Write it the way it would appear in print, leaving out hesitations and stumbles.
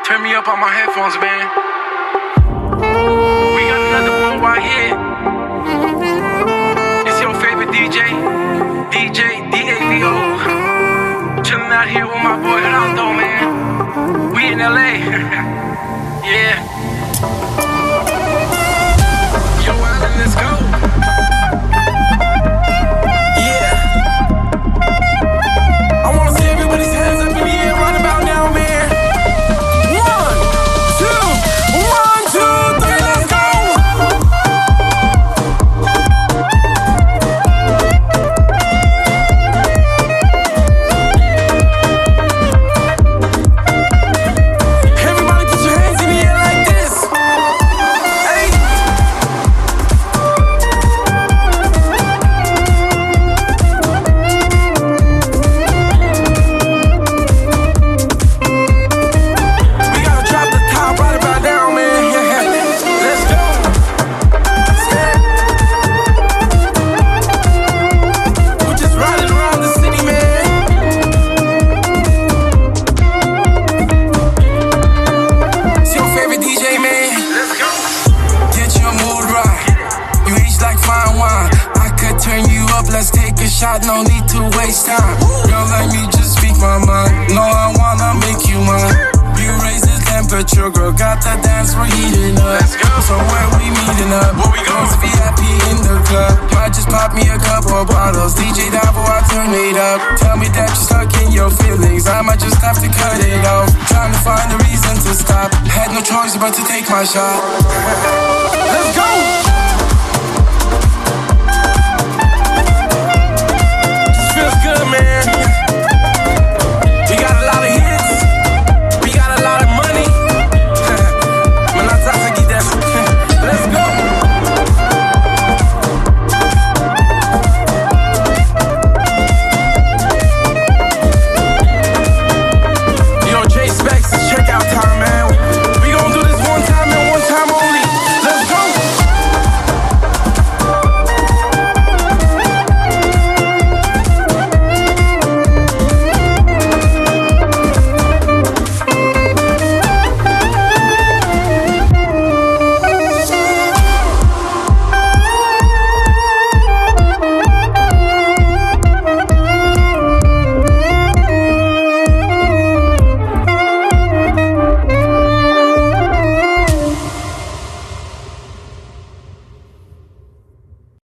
Turn me up on my headphones, man. We got another worldwide hit. It's your favorite DJ, DJ DAVO. Chillin' out here with my boy Geraldo, man. We in LA. Yeah. Yo, Alan, let's go. Yeah. I wanna see everybody's hands up in the air right about now, man. 1, 2, 1, 2, 3, let's go. Everybody put your hands in the air like this. Hey. We gotta drop the top right about down, man. Yeah. Let's go. We're just riding around the city, man. It's your favorite DJ, man. Let's go. Get your mood right. You age like fine wine. I could turn you up, let's take a shot. No need to waste time. Girl, let me just speak my mind. No, I wanna make you mine. You raise the temperature, girl. Got the dance, we're heating up. Let's go. So where we meeting up? Where we going? VIP in the club. Might just pop me a couple bottles. DJ Davo, I turn it up. Tell me that you're stuck in your feelings. I might just have to cut it off. Trying to find a reason to stop. Had no choice but to take my shot.